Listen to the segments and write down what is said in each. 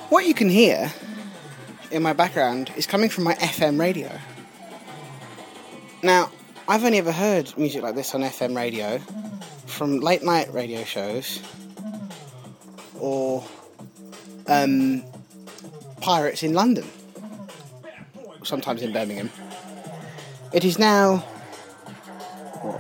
What you can hear in my background is coming from my FM radio. Now, I've only ever heard music like this on FM radio from late night radio shows or pirates in London, sometimes in Birmingham. It is now what?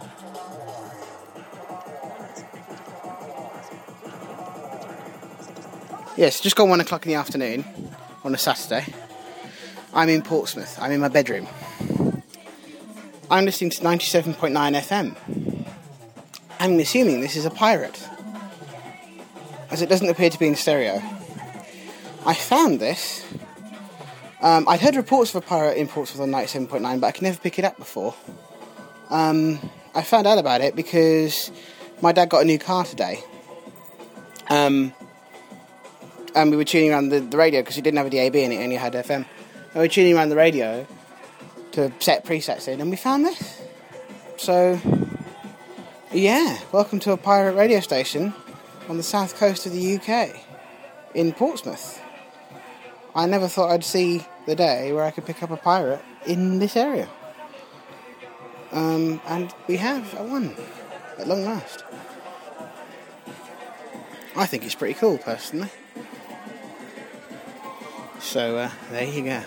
Yes, just gone 1 o'clock in the afternoon on a Saturday. I'm in Portsmouth. I'm in my bedroom. I'm listening to 97.9 FM. I'm assuming this is a pirate, as it doesn't appear to be in stereo. I found this. I'd heard reports of a pirate in Portsmouth on 97.9, but I could never pick it up before. I found out about it because my dad got a new car today. And we were tuning around the radio because he didn't have a DAB in it, only had FM. And we were tuning around the radio to set presets in, and we found this. So, yeah, welcome to a pirate radio station on the south coast of the UK, in Portsmouth. I never thought I'd see the day where I could pick up a pirate in this area. And we have one, at long last. I think it's pretty cool, personally. So, there you go.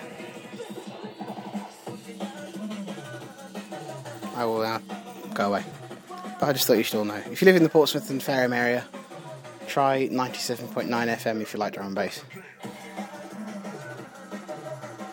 I will go away. But I just thought you should all know. If you live in the Portsmouth and Fareham area, try 97.9 FM if you like drum and bass.